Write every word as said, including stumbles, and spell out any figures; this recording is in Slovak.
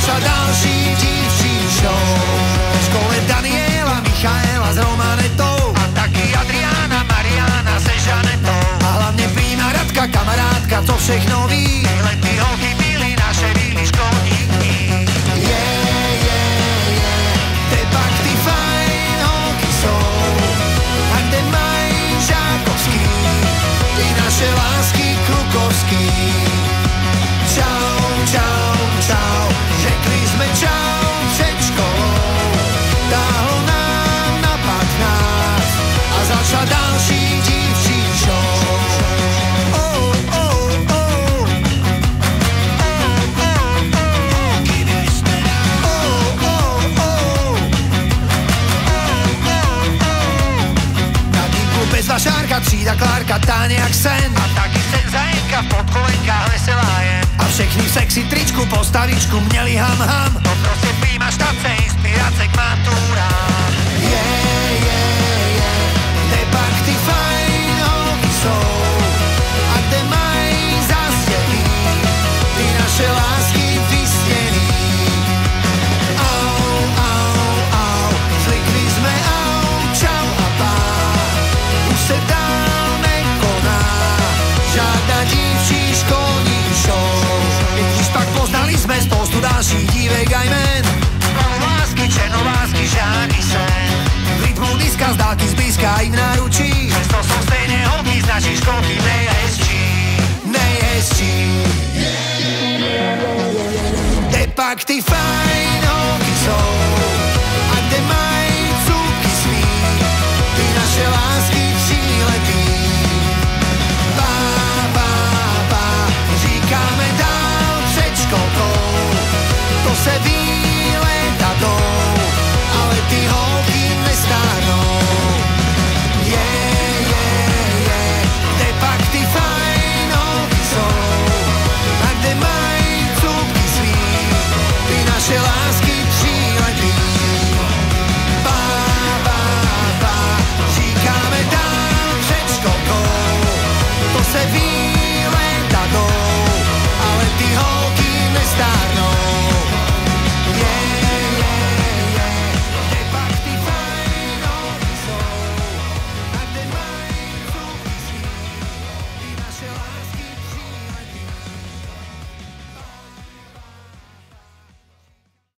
začala další dívčí show. V škole Daniela, Michaela s Romanetou a taky Adriána, Mariána se Žanetou. a hlavne prima Radka, kamarádka, co všechno ví. Tyhle ty holky byly naše bílí školníky. Je, je, je, kde pak ty fajn holky jsou a kde mají žákovský ty naše lásky klukovský. Čau, čau, čau, řekli jsme čau před školou, táhlo nám na patnáct a začala další dívčí show. Oh, oh, oh. Bezva Šárka, třída Klárka, táně jak sen A taky sen Zajenka v podkolenkách veselá je. a všechny v sexy tričku postavičku měli ham ham. To prostě prima štace, inspirace k maturám. Je, je, je, kde pak ty fajn holky jsou a kde mají zastěný ty naše lásky vysněný. Au, au, au, zvykli jsme au, čau a pá, už se dál nekoná žádná dívčí školní show. I když pak poznali jsme spoustu dalších dívek a jmen, Lásky, černovlásky, žáky sen. v rytmu diska z dálky zblízka i v náručí. Přesto jsou stejné holky z naší školky nejhezčí. Nejhezčí. Kde pak ty fajn holky jsou a kde mají cukky svý ty naše lásky tříletý. Pá, pá, pá, říkáme dál před školkou, to se ví léta jdou, ale ty holky nestárnou.